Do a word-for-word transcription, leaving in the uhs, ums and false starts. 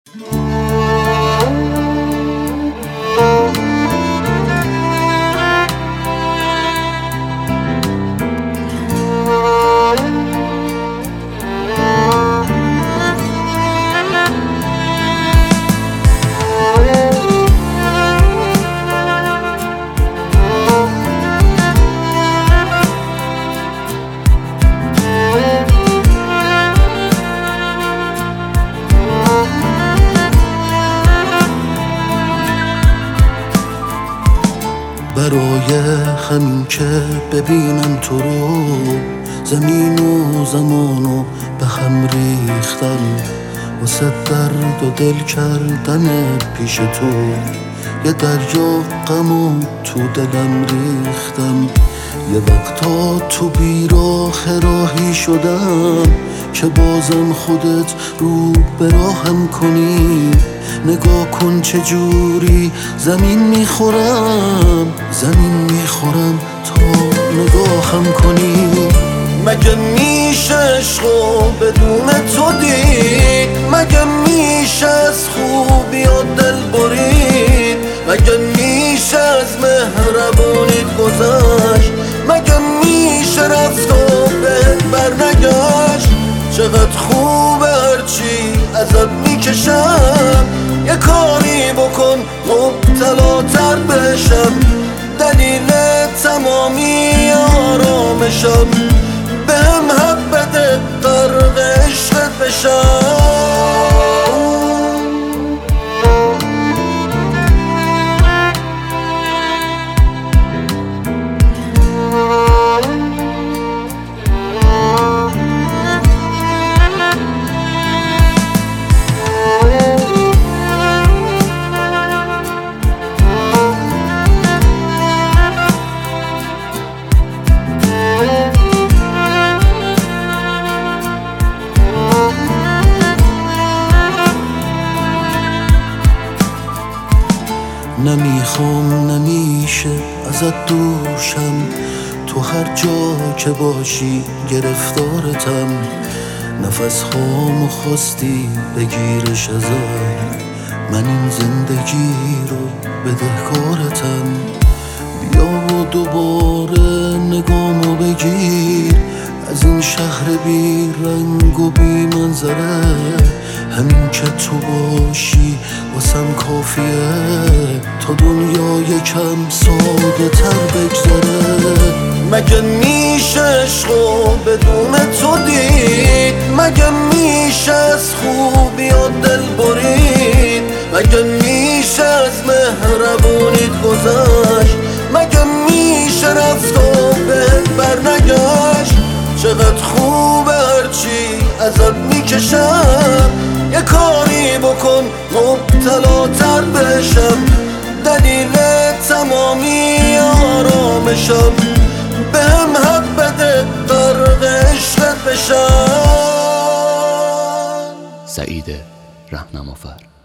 برای همین که ببینم تو رو، زمین و زمانو به هم ریختم، واسه درد و دل کردن پیش تو یه دریا غم و تو دلم ریختم. یه وقتا تو بیراه راهی شدم که بازم خودت رو به راهم کنی. نگاه کن چجوری زمین میخورم، زمین میخورم تا نگاهم کنی. مگه میشه عشقو بدون تو دید؟ مگه میشه از خوبی و دل برید؟ مگه میشه از مهربونیت گذشت؟ مگه میشه رفت و بهت برنگشت؟ چقدر خوبه هرچی ازت میکشم، یه کاری بکن مبتلاتر بشم، دلیل تمامی آرامشم، بهم حق بده غرق عشقت بشم. نمیخوام نمیشه ازت دوشم، تو هر جا که باشی گرفتارتم. نفس خامو خواستی بگیرش ازم، من این زندگی رو بدهکارتم. بیا و دوباره نگامو بگیر، از این شهر بی رنگ و بی منظره، همین که تو باشی واسم کافیه تا دنیا یکم ساده تر بگذره. مگه میشه عشقو بدون تو دید؟ مگه میشه از خوبی و دل برید؟ مگه میشه از مهربونیت گذشت؟ مگه میشه رفت و بهت برنگشت؟ چقدر خوبه هرچی ازت میکشم، یه کاری بکن مبتلاتر بشم، دلیل تمامی آرامشم، بهم حق بده غرق عشقت بشم. سعید رهنمافر.